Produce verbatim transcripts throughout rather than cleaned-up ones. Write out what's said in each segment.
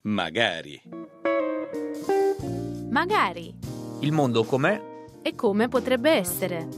Magari. Magari. Il mondo com'è E come potrebbe essere.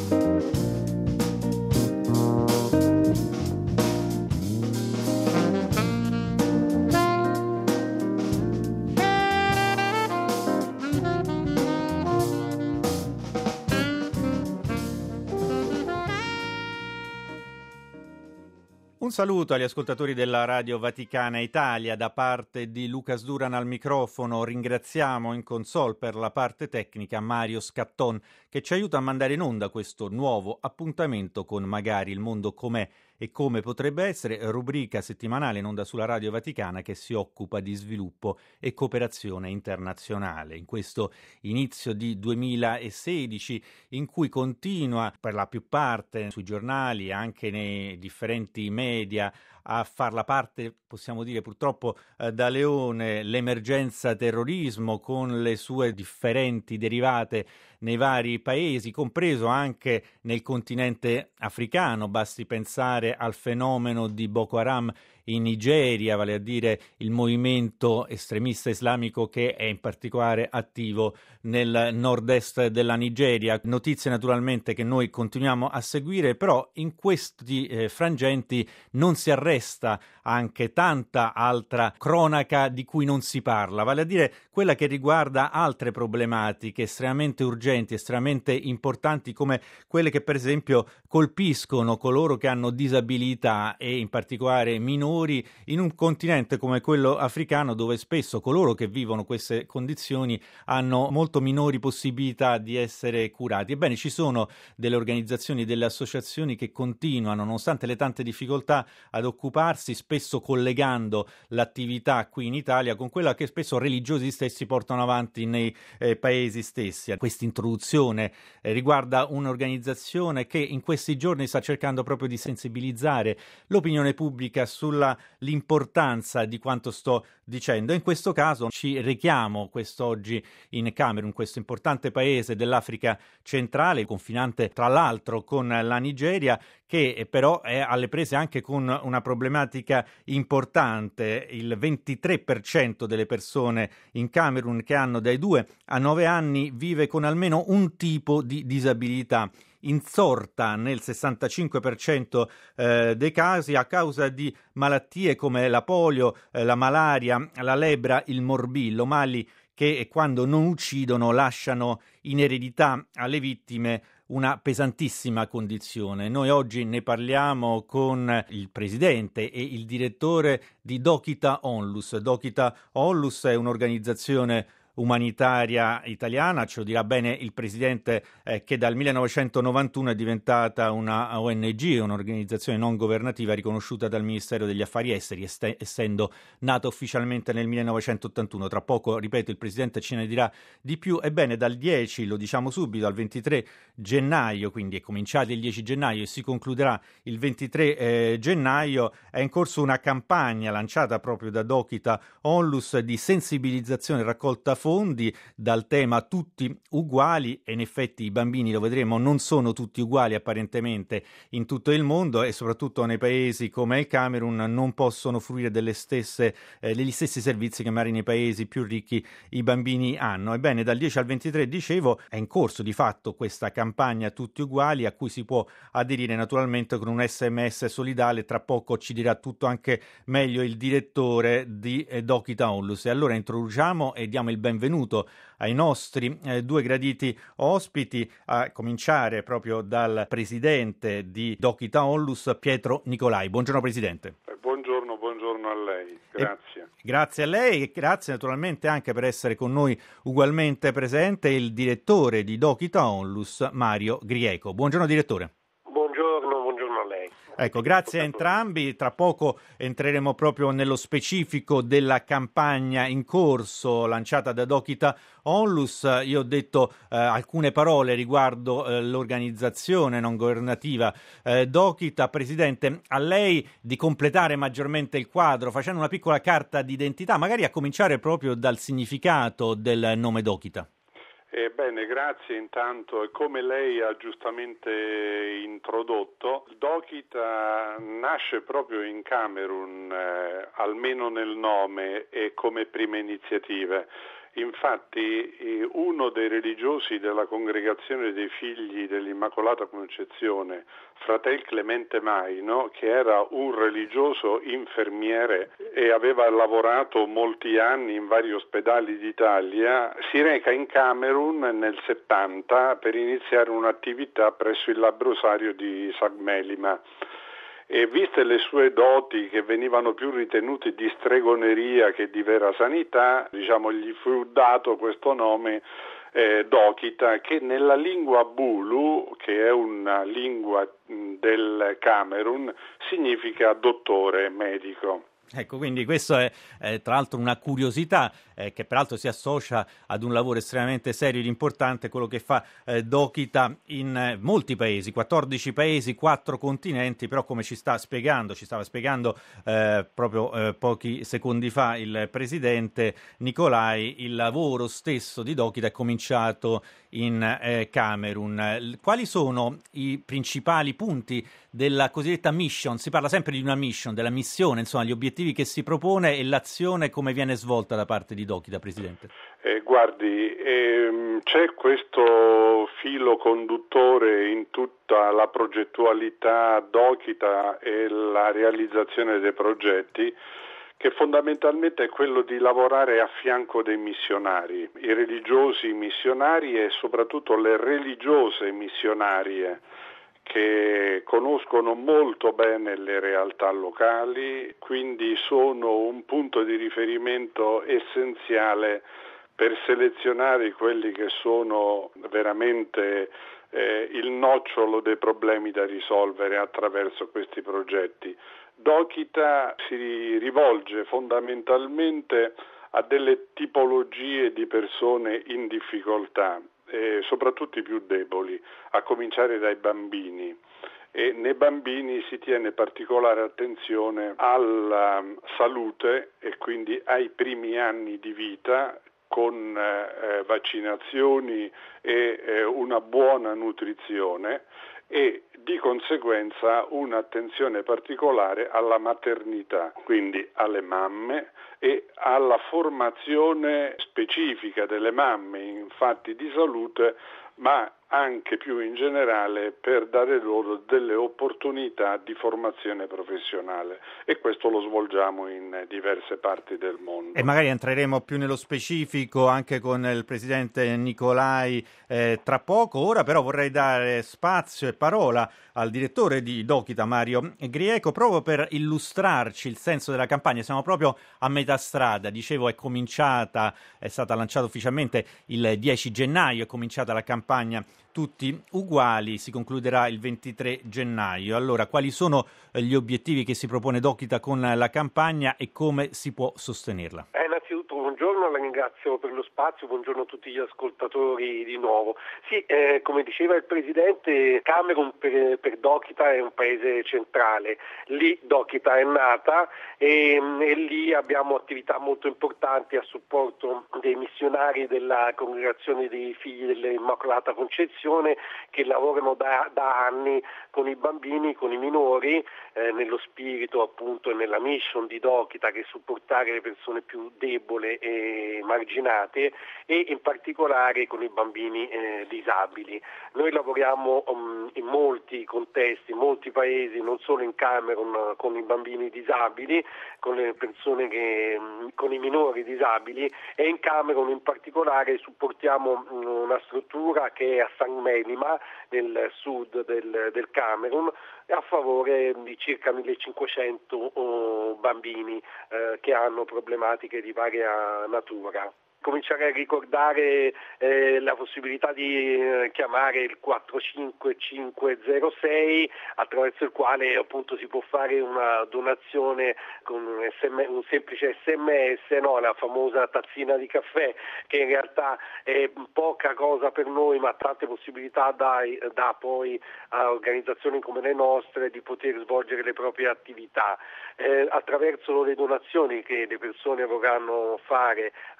Un saluto agli ascoltatori della Radio Vaticana Italia da parte di Lucas Duran al microfono. Ringraziamo in console per la parte tecnica Mario Scatton, che ci aiuta a mandare in onda questo nuovo appuntamento con Magari il mondo com'è e come potrebbe essere, rubrica settimanale in onda sulla Radio Vaticana che si occupa di sviluppo e cooperazione internazionale. In questo inizio di duemilasedici, in cui continua per la più parte sui giornali e anche nei differenti media a farla parte, possiamo dire purtroppo eh, da leone, l'emergenza terrorismo con le sue differenti derivate nei vari paesi, compreso anche nel continente africano. Basti pensare al fenomeno di Boko Haram in Nigeria, vale a dire il movimento estremista islamico che è in particolare attivo nel nord-est della Nigeria. Notizie naturalmente che noi continuiamo a seguire, però in questi eh, frangenti non si arresta anche tanta altra cronaca di cui non si parla, vale a dire quella che riguarda altre problematiche estremamente urgenti, estremamente importanti, come quelle che per esempio colpiscono coloro che hanno disabilità e in particolare minori in un continente come quello africano, dove spesso coloro che vivono queste condizioni hanno molto minori possibilità di essere curati. Ebbene, ci sono delle organizzazioni, delle associazioni che continuano, nonostante le tante difficoltà, ad occuparsi, spesso collegando l'attività qui in Italia con quella che spesso religiosi stessi portano avanti nei eh, paesi stessi. Questa introduzione eh, riguarda un'organizzazione che in questi giorni sta cercando proprio di sensibilizzare l'opinione pubblica sulla l'importanza di quanto sto dicendo. In questo caso ci richiamo quest'oggi in Camerun, questo importante paese dell'Africa centrale, confinante tra l'altro con la Nigeria, che però è alle prese anche con una problematica importante. Il ventitré per cento delle persone in Camerun che hanno dai due a nove anni vive con almeno un tipo di disabilità, insorta nel sessantacinque per cento eh, dei casi a causa di malattie come la polio, eh, la malaria, la lebbra, il morbillo, mali che quando non uccidono lasciano in eredità alle vittime una pesantissima condizione. Noi oggi ne parliamo con il presidente e il direttore di Dokita Onlus. Dokita Onlus è un'organizzazione umanitaria italiana, ce lo dirà bene il presidente, eh, che dal millenovecentonovantuno è diventata una O N G, un'organizzazione non governativa riconosciuta dal Ministero degli Affari Esteri, est- essendo nata ufficialmente nel millenovecentottantuno. Tra poco, ripeto, il presidente ce ne dirà di più. Ebbene, dal dieci, lo diciamo subito, al ventitré gennaio, quindi è cominciato il dieci gennaio e si concluderà il ventitré eh, gennaio, è in corso una campagna lanciata proprio da Dokita Onlus di sensibilizzazione e raccolta fondi dal tema tutti uguali, e in effetti i bambini, lo vedremo, non sono tutti uguali apparentemente in tutto il mondo, e soprattutto nei paesi come il Camerun non possono fruire delle stesse, eh, degli stessi servizi che magari nei paesi più ricchi i bambini hanno. Ebbene, dal dieci al ventitré, dicevo, è in corso di fatto questa campagna tutti uguali, a cui si può aderire naturalmente con un S M S solidale. Tra poco ci dirà tutto anche meglio il direttore di eh, Dokita Onlus. E allora introduciamo e diamo il benvenuto ai nostri eh, due graditi ospiti, a cominciare proprio dal presidente di Dokita Onlus, Pietro Nicolai. Buongiorno presidente. Buongiorno, buongiorno a lei, grazie. E grazie a lei e grazie naturalmente anche per essere con noi ugualmente presente il direttore di Dokita Onlus, Mario Grieco. Buongiorno direttore. Buongiorno, buongiorno a lei. Ecco, grazie a entrambi. Tra poco entreremo proprio nello specifico della campagna in corso lanciata da Dokita Onlus. Io ho detto eh, alcune parole riguardo eh, l'organizzazione non governativa eh, Dokita. Presidente, a lei di completare maggiormente il quadro facendo una piccola carta d'identità, magari a cominciare proprio dal significato del nome Dokita. Eh, bene, grazie intanto. E come lei ha giustamente introdotto, Dokita nasce proprio in Camerun, eh, almeno nel nome e come prime iniziative. Infatti eh, uno dei religiosi della congregazione dei figli dell'Immacolata Concezione, fratel Clemente Maino, che era un religioso infermiere e aveva lavorato molti anni in vari ospedali d'Italia, si reca in Camerun nel settanta per iniziare un'attività presso il labbrosario di Sagmelima. E viste le sue doti, che venivano più ritenute di stregoneria che di vera sanità, diciamo, gli fu dato questo nome eh, Dokita, che nella lingua Bulu, che è una lingua mh, del Camerun, significa dottore, medico. Ecco, quindi questo è eh, tra l'altro una curiosità eh, che peraltro si associa ad un lavoro estremamente serio ed importante, quello che fa eh, Dokita in eh, molti paesi, quattordici paesi, quattro continenti, però come ci sta spiegando, ci stava spiegando eh, proprio eh, pochi secondi fa il presidente Nicolai, il lavoro stesso di Dokita è cominciato in eh, Camerun. Quali sono i principali punti della cosiddetta mission? Si parla sempre di una mission, della missione, insomma, gli obiettivi che si propone e l'azione come viene svolta da parte di Dokita, Presidente. Eh, guardi, ehm, c'è questo filo conduttore in tutta la progettualità Dokita e la realizzazione dei progetti, che fondamentalmente è quello di lavorare a fianco dei missionari, i religiosi missionari e soprattutto le religiose missionarie, che conoscono molto bene le realtà locali, quindi sono un punto di riferimento essenziale per selezionare quelli che sono veramente eh, il nocciolo dei problemi da risolvere attraverso questi progetti. Dokita si rivolge fondamentalmente a delle tipologie di persone in difficoltà, eh, soprattutto i più deboli, a cominciare dai bambini. E nei bambini si tiene particolare attenzione alla salute e quindi ai primi anni di vita, con eh, vaccinazioni e eh, una buona nutrizione, e di conseguenza un'attenzione particolare alla maternità, quindi alle mamme e alla formazione specifica delle mamme in fatti di salute, ma anche più in generale per dare loro delle opportunità di formazione professionale, e questo lo svolgiamo in diverse parti del mondo. E magari entreremo più nello specifico anche con il presidente Nicolai eh, tra poco. Ora però vorrei dare spazio e parola al direttore di Dokita, Mario Grieco, proprio per illustrarci il senso della campagna. Siamo proprio a metà strada, dicevo è cominciata, è stata lanciata ufficialmente il dieci gennaio, è cominciata la campagna Tutti Uguali, si concluderà il ventitré gennaio. Allora, quali sono gli obiettivi che si propone Dokita con la campagna e come si può sostenerla? Eh, innanzitutto buongiorno, la ringrazio per lo spazio, buongiorno a tutti gli ascoltatori di nuovo. Sì, eh, come diceva il Presidente, Camerun per, per Dokita è un paese centrale, lì Dokita è nata e, e lì abbiamo attività molto importanti a supporto dei missionari della Congregazione dei Figli dell'Immacolata Concezione, che lavorano da, da anni con i bambini, con i minori, eh, nello spirito appunto e nella mission di Dokita, che è supportare le persone più deboli e marginate, e in particolare con i bambini eh, disabili. Noi lavoriamo um, in molti contesti, in molti paesi, non solo in Camerun, con i bambini disabili, con le persone che, con i minori disabili, e in Camerun in particolare supportiamo una struttura che è a Sagmelima, nel sud del, del Camerun, a favore di circa millecinquecento oh, bambini eh, che hanno problematiche di varia natura. Cominciare a ricordare eh, la possibilità di eh, chiamare il quattro cinque cinque zero sei, attraverso il quale appunto si può fare una donazione con un, S M, un semplice S M S, no? La famosa tazzina di caffè, che in realtà è poca cosa per noi, ma tante possibilità dà, dà poi a organizzazioni come le nostre di poter svolgere le proprie attività. Eh, attraverso le donazioni che le persone vorranno fare alla nostra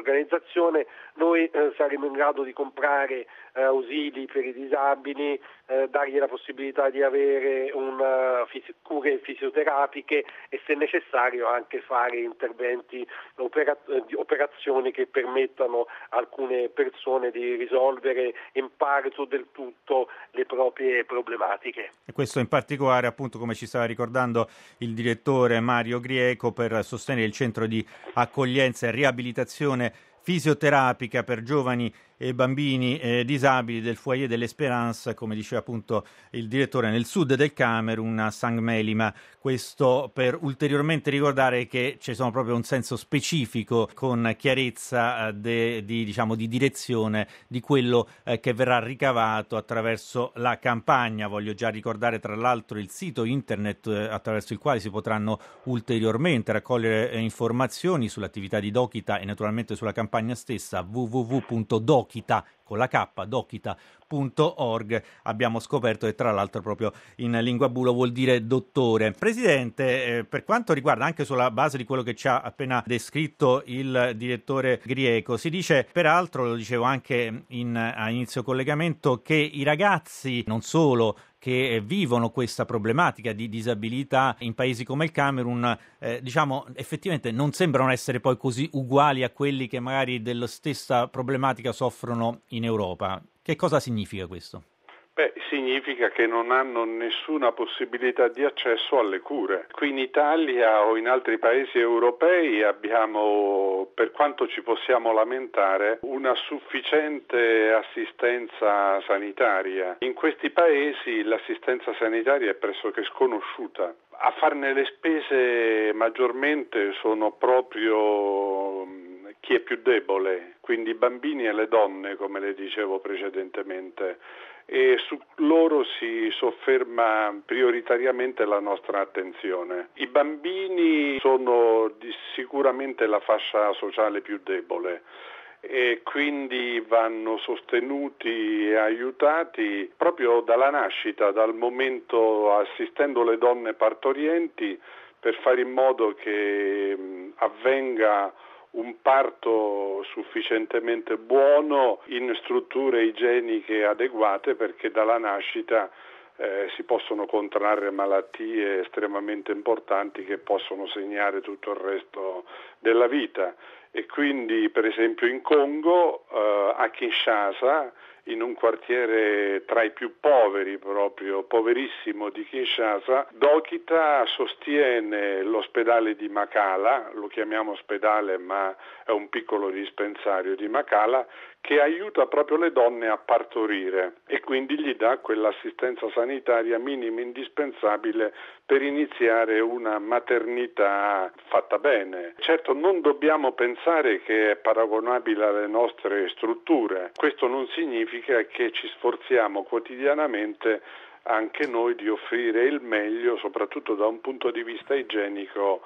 organizzazione, noi eh, saremo in grado di comprare eh, ausili per i disabili, eh, dargli la possibilità di avere una fisi- cure fisioterapiche e se necessario anche fare interventi, opera- di operazioni che permettano a alcune persone di risolvere in parte o del tutto le proprie problematiche. E questo in particolare, appunto, come ci stava ricordando il direttore Mario Grieco, per sostenere il centro di accoglienza e riabilitazione fisioterapica per giovani e bambini eh, disabili del Foyer de l'Espérance, come diceva appunto il direttore, nel sud del Camerun, a Sang Melima. Questo per ulteriormente ricordare che ci sono proprio un senso specifico, con chiarezza eh, de, di, diciamo, di direzione di quello eh, che verrà ricavato attraverso la campagna. Voglio già ricordare tra l'altro il sito internet eh, attraverso il quale si potranno ulteriormente raccogliere eh, informazioni sull'attività di Dokita e naturalmente sulla campagna stessa, w w w punto dokita con la K, dokita punto org. Abbiamo scoperto che tra l'altro proprio in lingua bulo vuol dire dottore. Presidente, eh, per quanto riguarda, anche sulla base di quello che ci ha appena descritto il direttore Grieco, si dice, peraltro lo dicevo anche in, a inizio collegamento, che i ragazzi non solo che vivono questa problematica di disabilità in paesi come il Camerun, eh, diciamo, effettivamente non sembrano essere poi così uguali a quelli che magari della stessa problematica soffrono in Europa. Che cosa significa questo? Beh, significa che non hanno nessuna possibilità di accesso alle cure. Qui in Italia o in altri paesi europei abbiamo, per quanto ci possiamo lamentare, una sufficiente assistenza sanitaria. In questi paesi l'assistenza sanitaria è pressoché sconosciuta. A farne le spese maggiormente sono proprio chi è più debole, quindi i bambini e le donne, come le dicevo precedentemente, e su loro si sofferma prioritariamente la nostra attenzione. I bambini sono di sicuramente la fascia sociale più debole e quindi vanno sostenuti e aiutati proprio dalla nascita, dal momento, assistendo le donne partorienti, per fare in modo che mh, avvenga un parto sufficientemente buono in strutture igieniche adeguate, perché dalla nascita eh, si possono contrarre malattie estremamente importanti che possono segnare tutto il resto della vita. E quindi, per esempio, in Congo, eh, a Kinshasa, in un quartiere tra i più poveri, proprio poverissimo di Kinshasa, Dokita sostiene l'ospedale di Makala, lo chiamiamo ospedale ma è un piccolo dispensario di Makala, che aiuta proprio le donne a partorire e quindi gli dà quell'assistenza sanitaria minima indispensabile per iniziare una maternità fatta bene. Certo, non dobbiamo pensare che è paragonabile alle nostre strutture, questo non significa che ci sforziamo quotidianamente anche noi di offrire il meglio, soprattutto da un punto di vista igienico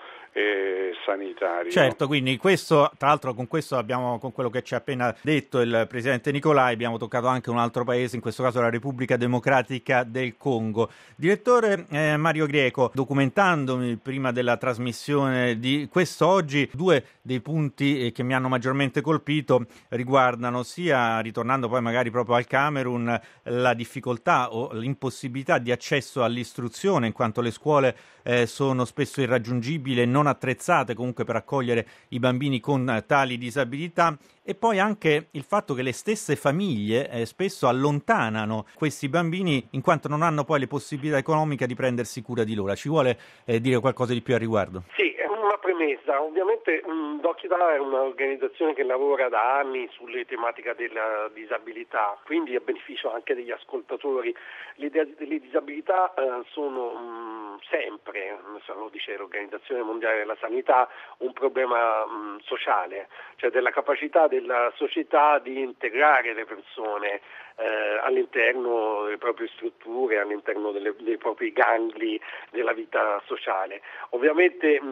e sanitario. Certo, quindi questo, tra l'altro con questo abbiamo, con quello che ci ha appena detto il presidente Nicolai, abbiamo toccato anche un altro paese, in questo caso la Repubblica Democratica del Congo. Direttore eh, Mario Grieco, documentandomi prima della trasmissione di quest'oggi, due dei punti eh, che mi hanno maggiormente colpito riguardano sia, ritornando poi magari proprio al Camerun, la difficoltà o l'impossibilità di accesso all'istruzione, in quanto le scuole eh, sono spesso irraggiungibili e non attrezzate comunque per accogliere i bambini con eh, tali disabilità, e poi anche il fatto che le stesse famiglie eh, spesso allontanano questi bambini in quanto non hanno poi le possibilità economiche di prendersi cura di loro. Ci vuole eh, dire qualcosa di più a riguardo? Sì, è una premessa. Ovviamente mh, Dokita è un'organizzazione che lavora da anni sulle tematiche della disabilità, quindi a beneficio anche degli ascoltatori. Le, le disabilità eh, sono mh, sempre, lo dice l'Organizzazione Mondiale della Sanità, un problema mh, sociale, cioè della capacità della società di integrare le persone eh, all'interno delle proprie strutture, all'interno delle, dei propri gangli della vita sociale. Ovviamente mh, in Italia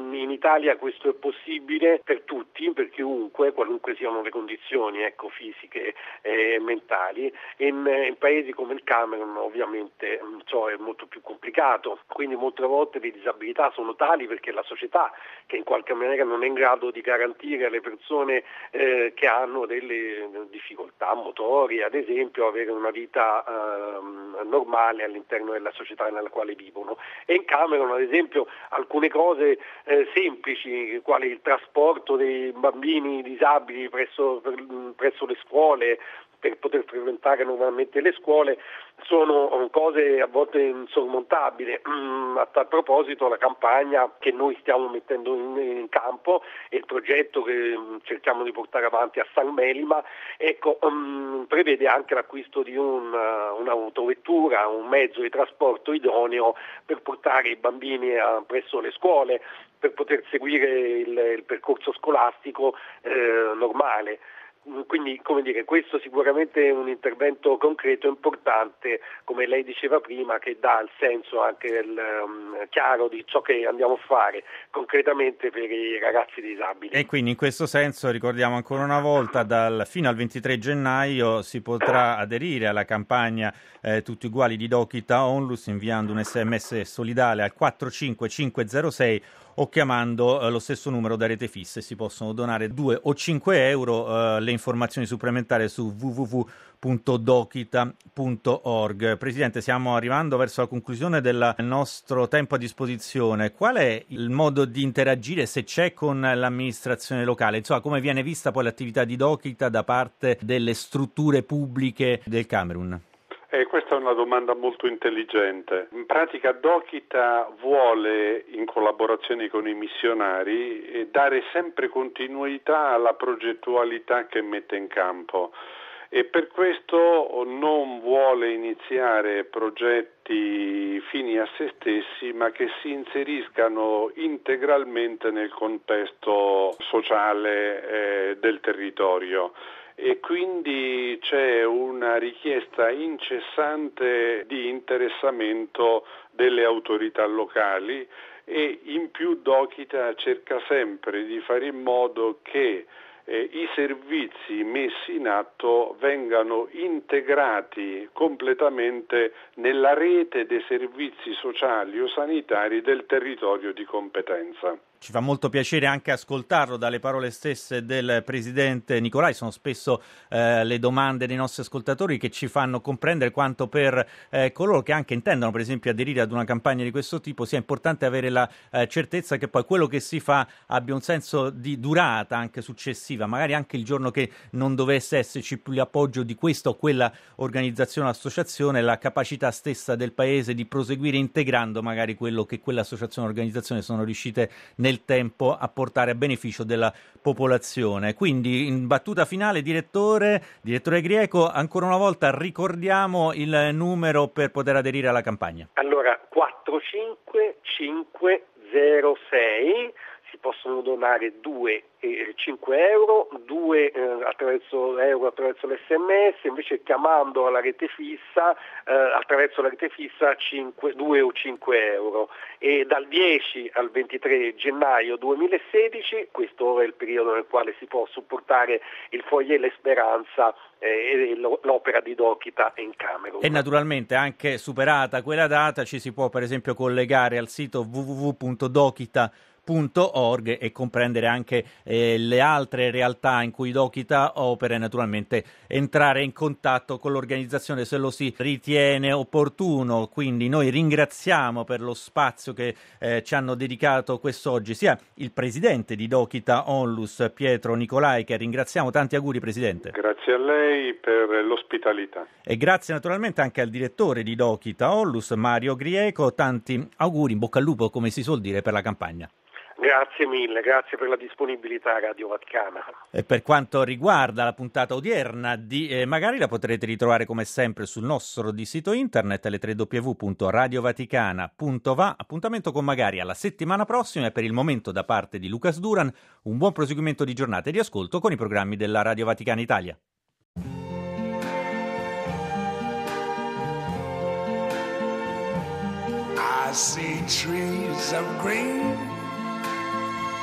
Italia questo è possibile per tutti, per chiunque, qualunque siano le condizioni ecco, fisiche e mentali. In, in paesi come il Camerun ovviamente ciò è molto più complicato, quindi molte volte le disabilità sono tali perché la società che in qualche maniera non è in grado di garantire alle persone eh, che hanno delle difficoltà motori, ad esempio, avere una vita eh, normale all'interno della società nella quale vivono. E in Camerun, ad esempio, alcune cose eh, semplici, quali il trasporto dei bambini disabili presso, per, presso le scuole, per poter frequentare normalmente le scuole, sono cose a volte insormontabili. A tal proposito la campagna che noi stiamo mettendo in, in campo e il progetto che cerchiamo di portare avanti a San Melima ecco, um, prevede anche l'acquisto di un, uh, un'autovettura, un mezzo di trasporto idoneo per portare i bambini a, presso le scuole, per poter seguire il, il percorso scolastico eh, normale. Quindi, come dire, questo sicuramente è un intervento concreto, importante, come lei diceva prima, che dà il senso anche del, um, chiaro di ciò che andiamo a fare concretamente per i ragazzi disabili. E quindi in questo senso ricordiamo ancora una volta, dal, fino al ventitré gennaio si potrà aderire alla campagna eh, Tutti Uguali di Dokita Onlus inviando un sms solidale al quattro cinque cinque zero sei o chiamando eh, lo stesso numero da rete fissa. Si possono donare due o cinque euro. Eh, le informazioni supplementari su w w w punto dokita punto org. Presidente, stiamo arrivando verso la conclusione del nostro tempo a disposizione. Qual è il modo di interagire, se c'è, con l'amministrazione locale? Insomma, come viene vista poi l'attività di Dokita da parte delle strutture pubbliche del Camerun? Eh, questa è una domanda molto intelligente. In pratica Dokita vuole, in collaborazione con i missionari, eh, dare sempre continuità alla progettualità che mette in campo e per questo non vuole iniziare progetti fini a se stessi, ma che si inseriscano integralmente nel contesto sociale eh, del territorio. E quindi c'è una richiesta incessante di interessamento delle autorità locali e in più Dokita cerca sempre di fare in modo che eh, i servizi messi in atto vengano integrati completamente nella rete dei servizi sociali o sanitari del territorio di competenza. Ci fa molto piacere anche ascoltarlo dalle parole stesse del presidente Nicolai. Sono spesso eh, le domande dei nostri ascoltatori che ci fanno comprendere quanto per eh, coloro che anche intendono per esempio aderire ad una campagna di questo tipo sia importante avere la eh, certezza che poi quello che si fa abbia un senso di durata anche successiva, magari anche il giorno che non dovesse esserci più l'appoggio di questa o quella organizzazione o associazione, la capacità stessa del paese di proseguire integrando magari quello che quell'associazione o organizzazione sono riuscite nel tempo a portare a beneficio della popolazione. Quindi in battuta finale, direttore, direttore Grieco, ancora una volta ricordiamo il numero per poter aderire alla campagna. Allora, quattro cinque cinque zero sei, si possono donare due e cinque euro, due eh, attraverso euro attraverso l'esse emme esse, invece chiamando alla rete fissa eh, attraverso la rete fissa cinque, due o cinque euro. E dal dieci al ventitré gennaio duemilasedici, questo è il periodo nel quale si può supportare il Foyer L'Esperanza eh, e l'opera di Dokita in Camerun. E naturalmente anche superata quella data ci si può per esempio collegare al sito w w w punto dokita punto org e comprendere anche eh, le altre realtà in cui Dokita opera e naturalmente entrare in contatto con l'organizzazione se lo si ritiene opportuno. Quindi noi ringraziamo per lo spazio che eh, ci hanno dedicato quest'oggi sia il presidente di Dokita Onlus Pietro Nicolai, che ringraziamo. Tanti auguri, presidente. Grazie a lei per l'ospitalità. E grazie naturalmente anche al direttore di Dokita Onlus Mario Grieco. Tanti auguri, in bocca al lupo, come si suol dire, per la campagna. Grazie mille, grazie per la disponibilità Radio Vaticana. E per quanto riguarda la puntata odierna di eh, Magari, la potrete ritrovare come sempre sul nostro di sito internet alle w w w punto radio vaticana punto va. Appuntamento con Magari alla settimana prossima e per il momento da parte di Lucas Duran un buon proseguimento di giornata e di ascolto con i programmi della Radio Vaticana Italia. I see trees of green,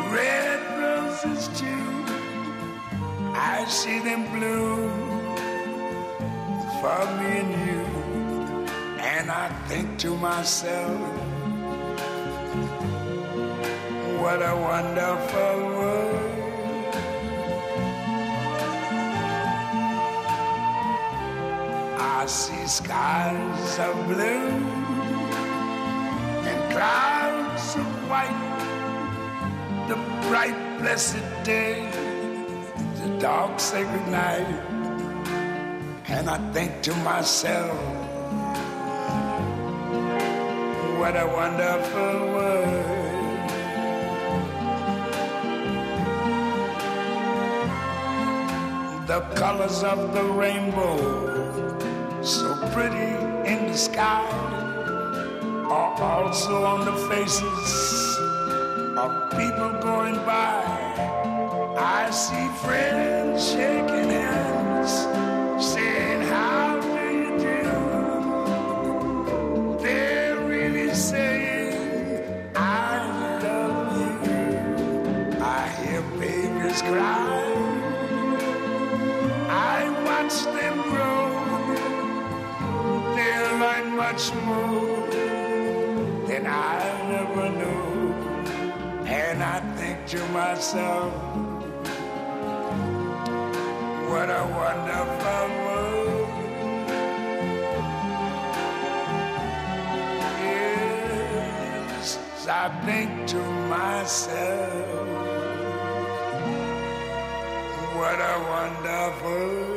red roses too. I see them bloom for me and you. And I think to myself, what a wonderful world. I see skies of blue and clouds of white, the bright blessed day, the dark sacred night. And I think to myself, what a wonderful world. The colors of the rainbow, so pretty in the sky, are also on the faces of people going by. I see friends shaking hands, saying, how do you do? They're really saying, I love you. I hear babies cry, I watch them grow. They'll learn much more than I never knew. And I think to myself, what a wonderful world. Yes, I think to myself, what a wonderful world.